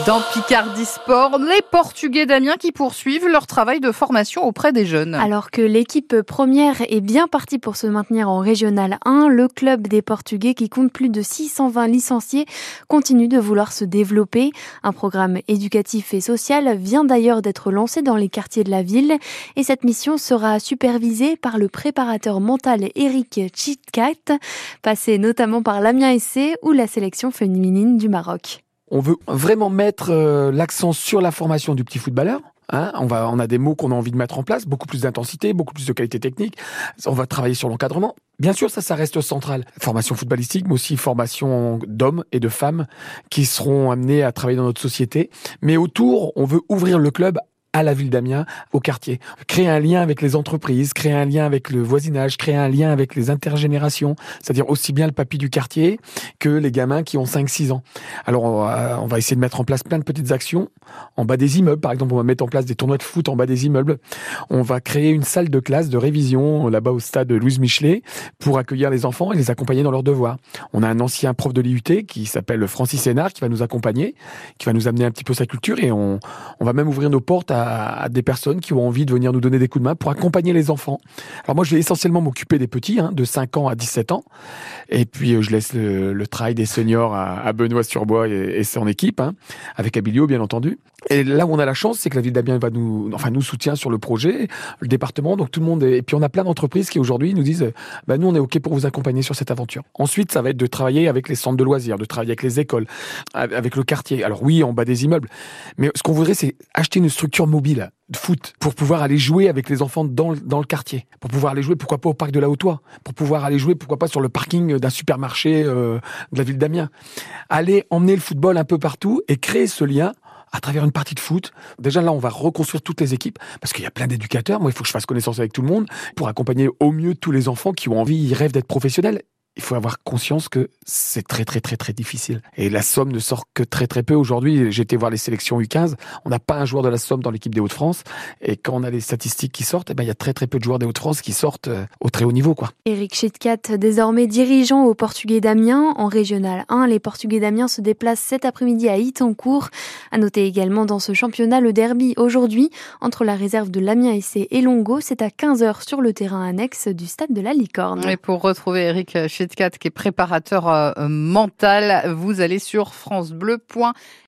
Dans Picardie Sport, les Portugais d'Amiens qui poursuivent leur travail de formation auprès des jeunes. Alors que l'équipe première est bien partie pour se maintenir en Régional 1, le club des Portugais qui compte plus de 620 licenciés continue de vouloir se développer. Un programme éducatif et social vient d'ailleurs d'être lancé dans les quartiers de la ville et cette mission sera supervisée par le préparateur mental Eric Chitkat, passé notamment par l'Amiens SC ou la sélection féminine du Maroc. On veut vraiment mettre l'accent sur la formation du petit footballeur. On a des mots qu'on a envie de mettre en place, beaucoup plus d'intensité, beaucoup plus de qualité technique. On va travailler sur l'encadrement. Bien sûr, ça reste central. Formation footballistique, mais aussi formation d'hommes et de femmes qui seront amenés à travailler dans notre société. Mais autour, on veut ouvrir le club à la ville d'Amiens, au quartier. Créer un lien avec les entreprises, créer un lien avec le voisinage, créer un lien avec les intergénérations, c'est-à-dire aussi bien le papy du quartier que les gamins qui ont 5-6 ans. Alors on va essayer de mettre en place plein de petites actions en bas des immeubles. Par exemple, on va mettre en place des tournois de foot en bas des immeubles. On va créer une salle de classe de révision là-bas au stade Louise Michelet pour accueillir les enfants et les accompagner dans leurs devoirs. On a un ancien prof de l'IUT qui s'appelle Francis Hénard qui va nous accompagner, qui va nous amener un petit peu sa culture et on va même ouvrir nos portes à des personnes qui ont envie de venir nous donner des coups de main pour accompagner les enfants. Alors moi, je vais essentiellement m'occuper des petits, de 5 ans à 17 ans. Et puis, je laisse le travail des seniors à Benoît-sur-Bois et son équipe, avec Abilio, bien entendu. Et là où on a la chance, c'est que la ville d'Amiens va nous soutient sur le projet, le département, donc tout le monde et puis on a plein d'entreprises qui aujourd'hui nous disent, nous on est OK pour vous accompagner sur cette aventure. Ensuite, ça va être de travailler avec les centres de loisirs, de travailler avec les écoles, avec le quartier. Alors oui, en bas des immeubles. Mais ce qu'on voudrait, c'est acheter une structure mobile de foot pour pouvoir aller jouer avec les enfants dans le quartier, pour pouvoir aller jouer pourquoi pas au parc de la Haute-Oie, pour pouvoir aller jouer pourquoi pas sur le parking d'un supermarché de la ville d'Amiens. Aller emmener le football un peu partout et créer ce lien à travers une partie de foot. Déjà là, on va reconstruire toutes les équipes parce qu'il y a plein d'éducateurs. Moi, il faut que je fasse connaissance avec tout le monde pour accompagner au mieux tous les enfants qui ont envie, ils rêvent d'être professionnels. Il faut avoir conscience que c'est très, très, très, très difficile. Et la Somme ne sort que très, très peu. Aujourd'hui, j'ai été voir les sélections U15. On n'a pas un joueur de la Somme dans l'équipe des Hauts-de-France. Et quand on a les statistiques qui sortent, il y a très, très peu de joueurs des Hauts-de-France qui sortent au très haut niveau, quoi. Eric Chitkat, désormais dirigeant aux Portugais d'Amiens. En Régional 1, les Portugais d'Amiens se déplacent cet après-midi à Itancourt. À noter également dans ce championnat le derby aujourd'hui entre la réserve de l'Amiens SC et Longo. C'est à 15h sur le terrain annexe du stade de la Licorne. Et pour retrouver Eric Chitkat, qui est préparateur mental, vous allez sur francebleu.fr.